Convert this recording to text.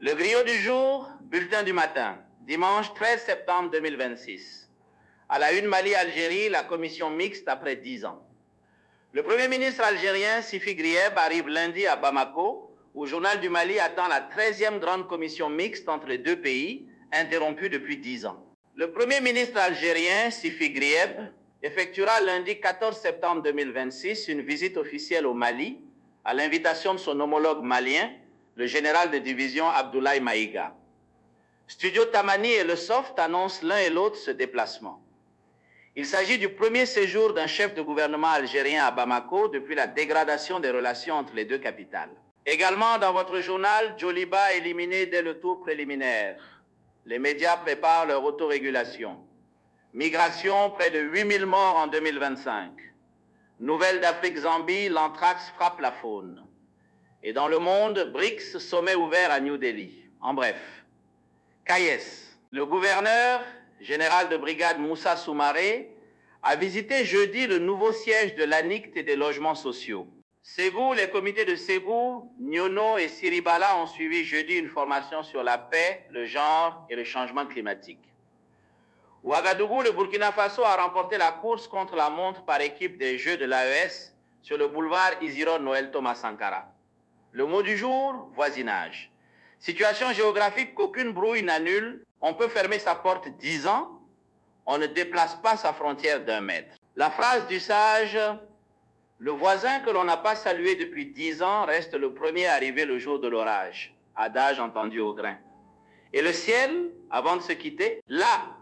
Le griot du jour, bulletin du matin, dimanche 13 septembre 2026. À la une Mali-Algérie, la commission mixte après 10 ans. Le Premier ministre algérien Sifi Grieb arrive lundi à Bamako, où le journal du Mali attend la 13e grande commission mixte entre les deux pays, interrompue depuis 10 ans. Le Premier ministre algérien Sifi Grieb effectuera lundi 14 septembre 2026 une visite officielle au Mali, à l'invitation de son homologue malien, le général de division Abdoulaye Maïga. Studio Tamani et le Soft annoncent l'un et l'autre ce déplacement. Il s'agit du premier séjour d'un chef de gouvernement algérien à Bamako depuis la dégradation des relations entre les deux capitales. Également dans votre journal, Djoliba éliminé dès le tour préliminaire. Les médias préparent leur autorégulation. Migration, près de 8000 morts en 2025. Nouvelle d'Afrique-Zambie, l'anthrax frappe la faune. Et dans le monde, BRICS, sommet ouvert à New Delhi. En bref, Kayes, le gouverneur général de brigade Moussa Soumaré, a visité jeudi le nouveau siège de l'ANICT et des logements sociaux. Ségou, les comités de Ségou, Nyono et Siribala ont suivi jeudi une formation sur la paix, le genre et le changement climatique. Ouagadougou, le Burkina Faso a remporté la course contre la montre par équipe des Jeux de l'AES sur le boulevard Isidore Noël Thomas Sankara. Le mot du jour, voisinage. Situation géographique qu'aucune brouille n'annule. On peut fermer sa porte 10 ans, on ne déplace pas sa frontière d'1 mètre. La phrase du sage, le voisin que l'on n'a pas salué depuis 10 ans reste le premier arrivé le jour de l'orage. Adage entendu au grain. Et le ciel, avant de se quitter, là